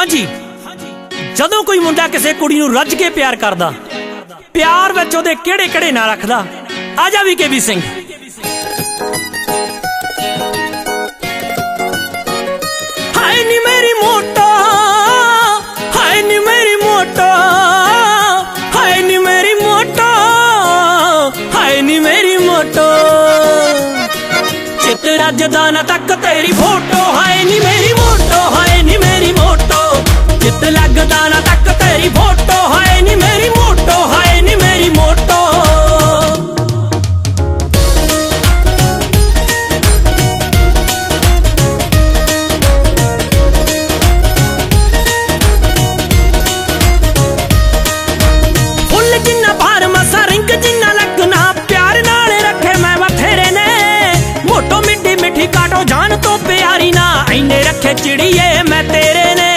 ਹਾਂਜੀ ਜਦੋਂ ਕੋਈ ਮੁੰਡਾ ਕਿਸੇ ਕੁੜੀ ਨੂੰ ਰੱਜ ਕੇ ਪਿਆਰ ਕਰਦਾ, ਪਿਆਰ ਵਿੱਚ ਉਹਦੇ ਕਿਹੜੇ ਕਿਹੜੇ ਨਾਂ ਰੱਖਦਾ, ਆ ਜਾ ਵੀ KB ਸਿੰਘ। ਹਾਏ ਨੀ ਮੇਰੀ ਮੋਟੋ, ਹਾਏ ਨੀ ਮੇਰੀ ਮੋਟੋ, ਹਾਏ ਨੀ ਮੇਰੀ ਮੋਟੋ, ਹਾਏ ਨੀ ਮੇਰੀ ਮੋਟੋ, ਚਿੱਤ ਰੱਜਦਾ ਨਾ ਤੱਕ ਤੇਰੀ ਫੋਟੋ। ਹਾਏ ਨੀ ਮੇਰੀ ਮੋਟੋ, ਹਾਏ ਨੀ ਮੇਰੀ ਮੋਟੋ, ਚਿੱਤ ਲੱਗਦਾ ਨਾ ਤੱਕ ਤੇਰੀ ਫੋਟੋ। ਹਾਏ ਨੀ ਮੇਰੀ ਮੋਟੋ, ਹਾਏ ਨੀ ਮੇਰੀ ਮੋਟੋ। ਫੁੱਲ ਜਿੰਨਾ ਭਾਰ ਮਸਾ ਰਿੰਗ ਜਿੰਨਾ ਲੱਗਣਾ, ਪਿਆਰ ਨਾਲ ਰੱਖੇ ਮੈਂ ਬਥੇਰੇ ਨੇ। ਮੋਟੋ ਮਿੱਠੀ ਮਿੱਠੀ ਕਾਟੋ ਜਾਨ ਤੋਂ ਪਿਆਰੀ ਨਾ, ਐਨੇ ਰੱਖੇ ਚਿੜੀਏ ਮੈਂ ਤੇਰੇ ਨੇ।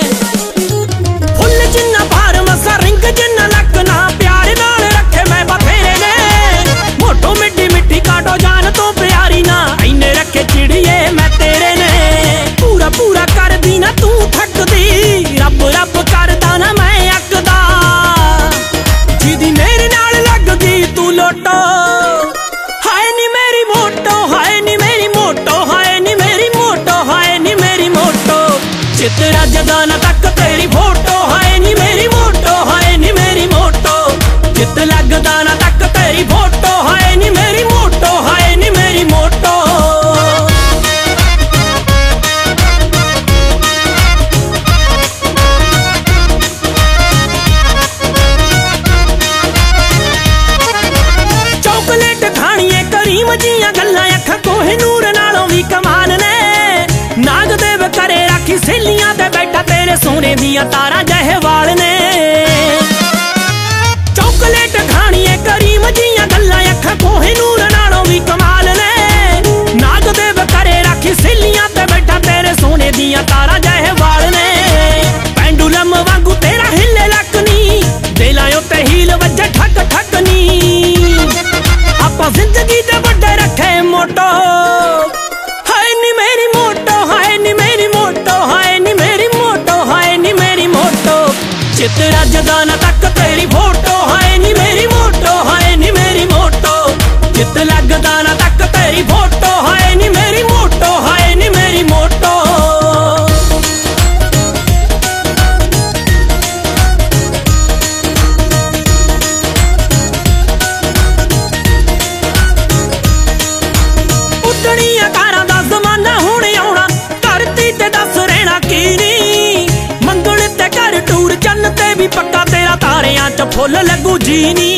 ਫੁੱਲ ਜਿੰਨਾ ਭਾਰ ਮਸਾ ਰਿੰਗ ਜਿੰਨਾ ਲੱਗਣਾ, ਪਿਆਰ ਨਾਲ ਰੱਖੇ ਮੈਂ ਬਥੇਰੇ ਨੇ। ਮੋਟੋ ਮਿੱਠੀ ਮਿੱਠੀ ਕਾਟੋ ਜਾਨ ਤੋਂ ਪਿਆਰੀ ਨਾ, ਐਨੇ ਰੱਖੇ ਚਿੜੀਏ ਮੈਂ ਤੇਰੇ ਨੇ। ਪੂਰਾ ਪੂਰਾ ਕਰਦੀ ਨਾ ਤੂੰ ਥੱਕਦੀ, ਰੱਬ ਰੱਬ ਕਰਦਾ ਨਾ ਮੈਂ ਅੱਕਦਾ, ਜਿਹਦੀ ਮੇਰੇ ਨਾਲ ਲੱਗਦੀ ਤੂੰ ਲੋਟੋ। ਹਾਏ ਨੀ ਮੇਰੀ ਮੋਟੋ, ਹਾਏ ਨੀ ਮੇਰੀ ਮੋਟੋ, ਹਾਏ ਨੀ ਮੇਰੀ ਮੋਟੋ, ਹਾਏ ਨੀ ਮੇਰੀ ਮੋਟੋ, ਚਿੱਤ ਰੱਜਦਾ ਨਾ ਤੱਕ ਤੇਰੀ ਫੋਟੋ। ਹਾਏ ਨੀ ਮੇਰੀ ਮੋਟੋ, ਹਾਏ ਨੀ ਮੇਰੀ ਮੋਟੋ, ਚਿੱਤ ਲੱਗਦਾ ਨਾ ਤੱਕ ਤੇਰੀ ਫੋਟੋ। ਹਾਏ ਨੀ ਮੇਰੀ ਮੋਟੋ, ਹਾਏ ਨੀ ਮੇਰੀ ਮੋਟੋ। ਚੌਕਲੇਟ ਖਾਣੀਏ ਕਰੀਮ ਜੀਆਂ ਗੱਲਾਂ, ਅੱਖਾਂ ਕੋਹਿਨੂਰ ਨਾਲੋਂ ਵੀ ਕਮਾਲ ਨੇ। ਨਾਗ ਦੇਵ ਕਰੇ ਰਾਖੀ ਸਹੇਲੀਆਂ ਤੇ ਬੈਠਾ, ਤੇਰੇ ਸੋਨੇ ਦੀਆਂ ਤਾਰਾਂ ਜਿਹੇ ਵਾਲ ਨੇ। ਚੌਕਲੇਟ ਖਾਣੀਏ ਕਰੀਮ ਜੀਆਂ ਗੱਲਾਂ, ਅੱਖਾਂ ਕੋਹਿਨੂਰ ਨਾਲੋਂ ਵੀ ਕਮਾਲ ਨੇ। ਨਾਗ ਦੇਵ ਕਰੇ ਰਾਖੀ ਸਹੇਲੀਆਂ ਤੇ ਬੈਠਾ, ਤੇਰੇ ਸੋਨੇ ਦੀਆਂ ਤਾਰਾਂ ਜਿਹੇ ਵਾਲ ਨੇ। ਪੈਂਡੂਲਮ ਵਾਂਗੂ ਤੇਰਾ ਹਿੱਲੇ ਲੱਕ ਨੀ, ਦਿਲਾਂ ਉੱਤੇ ਹੀਲ ਵੱਜੇ ਠੱਕ ਠੱਕ ਨੀ। ਆਪਾਂ ਜ਼ਿੰਦਗੀ ਦੇ ਵੱਡੇ ਰੱਖੇ ਮੋਟੋ। ਹਾਏ ਨੀ ਮੇਰੀ ਮੋਟੋ, ਹਾਏ ਨੀ ਮੇਰੀ ਮੋਟੋ, ਹਾਏ ਨੀ ਮੇਰੀ ਮੋਟੋ, ਹਾਏ ਨੀ ਮੇਰੀ ਮੋਟੋ, ਚਿੱਤ ਰੱਜਦਾ ਨਾ ਤੱਕ ਤੇਰੀ ਫੋਟੋ। ਹਾਏ ਨੀ ਮੇਰੀ ਮੋਟੋ, ਹਾਏ ਨੀ ਮੇਰੀ ਮੋਟੋ, ਚਿੱਤ ਲੱਗਦਾ ਨਾ ਤੱਕ ਤੇਰੀ ਫੋਟੋ। ਹਾਏ ਨੀ ਮੇਰੀ ਮੋਟੋ, ਹਾਏ ਨੀ ਮੇਰੀ ਮੋਟੋ। ਉੱਡਣੀਆਂ ਕਾਰਾਂ ਦਾ ਜ਼ਮਾਨਾ ਹੁਣ ਆਉਣਾ, ਧਰਤੀ ਤੇ ਦੱਸ ਰਹਿਣਾ ਕੀ ਨੀ। ਮੰਗਣ ਤੇ ਘਰ ਟੂਰ ਚੰਨ ਤੇ ਵੀ ਪੱਕਾ, ਤੇਰਾ ਤਾਰਿਆਂ 'ਚ ਫੁੱਲ ਲੱਗੂ ਜੀ ਨੀ।